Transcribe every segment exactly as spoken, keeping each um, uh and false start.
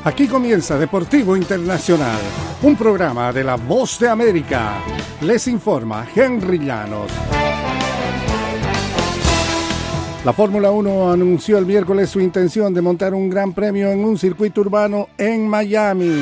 Aquí comienza Deportivo Internacional, un programa de La Voz de América. Les informa Henry Llanos. La Fórmula uno anunció el miércoles su intención de montar un gran premio en un circuito urbano en Miami.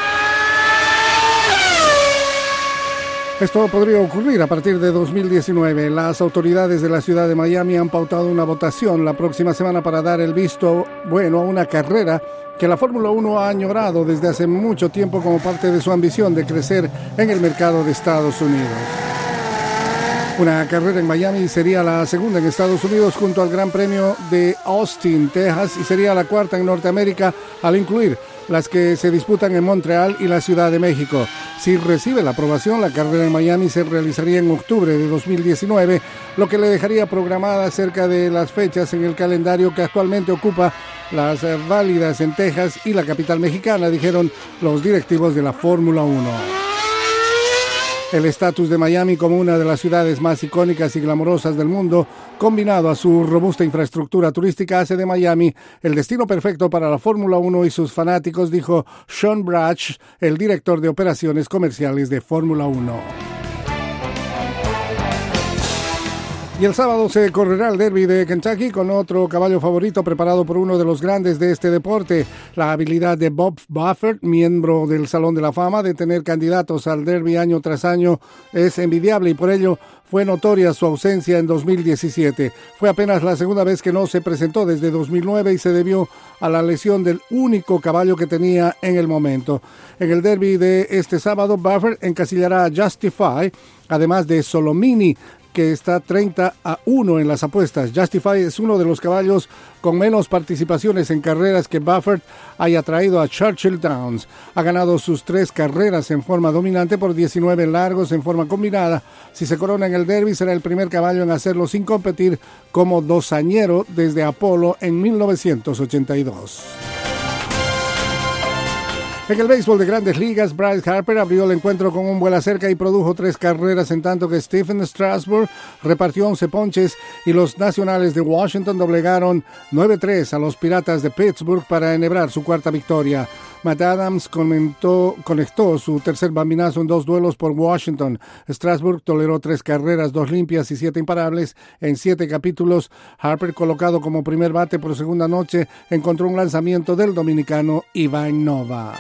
Esto podría ocurrir a partir de dos mil diecinueve. Las autoridades de la ciudad de Miami han pautado una votación la próxima semana para dar el visto bueno a una carrera que la Fórmula uno ha añorado desde hace mucho tiempo como parte de su ambición de crecer en el mercado de Estados Unidos. Una carrera en Miami sería la segunda en Estados Unidos junto al Gran Premio de Austin, Texas, y sería la cuarta en Norteamérica al incluir las que se disputan en Montreal y la Ciudad de México. Si recibe la aprobación, la carrera en Miami se realizaría en octubre de dos mil diecinueve, lo que le dejaría programada cerca de las fechas en el calendario que actualmente ocupa las válidas en Texas y la capital mexicana, dijeron los directivos de la Fórmula uno. El estatus de Miami como una de las ciudades más icónicas y glamorosas del mundo, combinado a su robusta infraestructura turística, hace de Miami el destino perfecto para la Fórmula uno y sus fanáticos, dijo Sean Brach, el director de operaciones comerciales de Fórmula uno. Y el sábado se correrá el Derby de Kentucky con otro caballo favorito preparado por uno de los grandes de este deporte. La habilidad de Bob Baffert, miembro del Salón de la Fama, de tener candidatos al Derby año tras año es envidiable y por ello fue notoria su ausencia en dos mil diecisiete. Fue apenas la segunda vez que no se presentó desde dos mil nueve y se debió a la lesión del único caballo que tenía en el momento. En el Derby de este sábado, Baffert encasillará a Justify, además de Solomini, que está treinta a uno en las apuestas. Justify es uno de los caballos con menos participaciones en carreras que Baffert haya traído a Churchill Downs. Ha ganado sus tres carreras en forma dominante por diecinueve largos en forma combinada. Si se corona en el Derby, será el primer caballo en hacerlo sin competir como dosañero desde Apolo en mil novecientos ochenta y dos. En el béisbol de Grandes Ligas, Bryce Harper abrió el encuentro con un vuela cerca y produjo tres carreras, en tanto que Stephen Strasburg repartió once ponches y los Nacionales de Washington doblegaron nueve tres a los Piratas de Pittsburgh para enhebrar su cuarta victoria. Matt Adams comentó, conectó su tercer bambinazo en dos duelos por Washington. Strasburg toleró tres carreras, dos limpias y siete imparables en siete capítulos. Harper, colocado como primer bate por segunda noche, encontró un lanzamiento del dominicano Ivan Nova.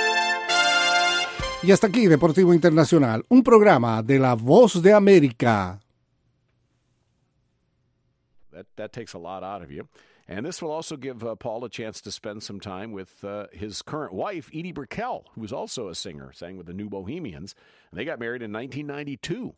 Y hasta aquí Deportivo Internacional, un programa de La Voz de América. That, that takes a lot out of you. And this will also give uh, Paul a chance to spend some time with uh, his current wife, Edie Brickell, who is also a singer, sang with the New Bohemians. And they got married in nineteen ninety-two.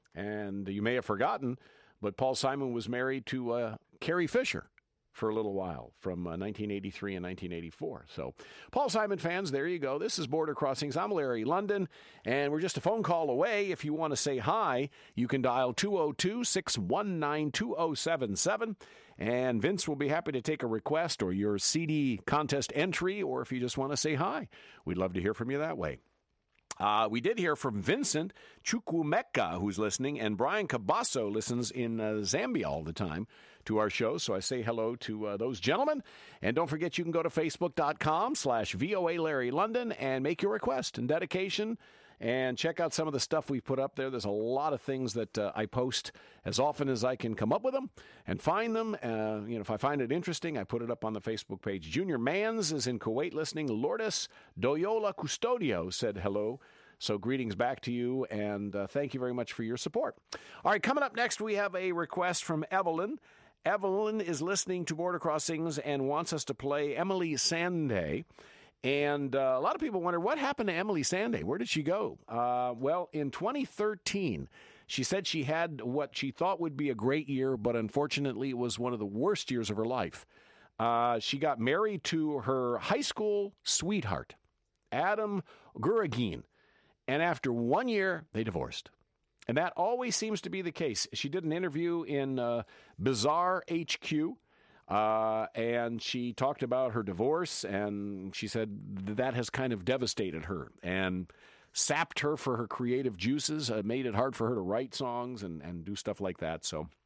And you may have forgotten, but Paul Simon was married to uh, Carrie Fisher for a little while, from uh, nineteen eighty-three and nineteen eighty-four. So, Paul Simon fans, there you go. This is Border Crossings. I'm Larry London, and we're just a phone call away. If you want to say hi, you can dial two oh two, six one nine, two oh seven seven. And Vince will be happy to take a request or your C D contest entry, or if you just want to say hi. We'd love to hear from you that way. Uh, we did hear from Vincent Chukwumeka, who's listening, and Brian Cabasso listens in uh, Zambia all the time to our show. So I say hello to uh, those gentlemen. And don't forget, you can go to facebook.com slash VOA Larry London and make your request and dedication and check out some of the stuff we put up there. There's a lot of things that uh, I post as often as I can come up with them and find them. Uh, you know, if I find it interesting, I put it up on the Facebook page. Junior Mans is in Kuwait listening. Lourdes Doyola Custodio said hello. So greetings back to you, and uh, thank you very much for your support. All right, coming up next, we have a request from Evelyn. Evelyn is listening to Border Crossings and wants us to play Emily Sandé. And uh, a lot of people wonder, what happened to Emily Sandé? Where did she go? Uh, well, in twenty thirteen, she said she had what she thought would be a great year, but unfortunately it was one of the worst years of her life. Uh, she got married to her high school sweetheart, Adam Guragin. And after one year, they divorced. And that always seems to be the case. She did an interview in uh, Bizarre H Q. Uh, and she talked about her divorce, and she said that has kind of devastated her and sapped her for her creative juices, uh, made it hard for her to write songs and, and do stuff like that. So